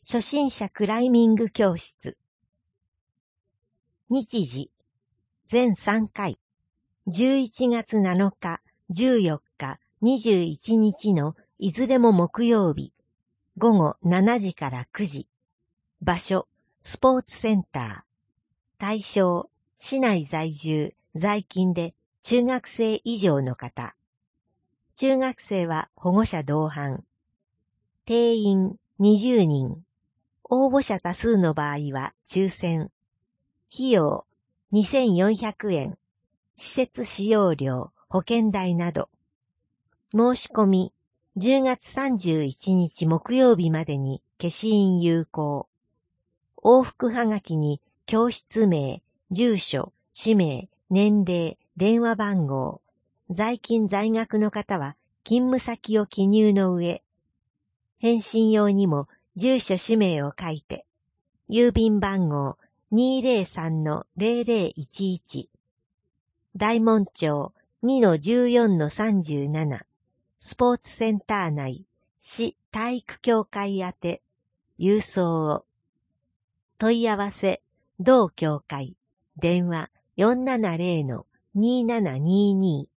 初心者クライミング教室。日時、全3回。11月7日、14日、21日のいずれも木曜日。午後7時から9時。場所、スポーツセンター。対象、市内在住、在勤で中学生以上の方。中学生は保護者同伴。定員20人。応募者多数の場合は抽選。費用2400円。施設使用料、保険代など。申し込み10月31日木曜日までに消印有効。往復はがきに教室名、住所、氏名、年齢、電話番号。在勤在学の方は勤務先を記入の上。返信用にも住所氏名を書いて、郵便番号 203-0011 大門町 2-14-37 スポーツセンター内市体育協会宛て郵送を。問い合わせ同協会電話 470-2722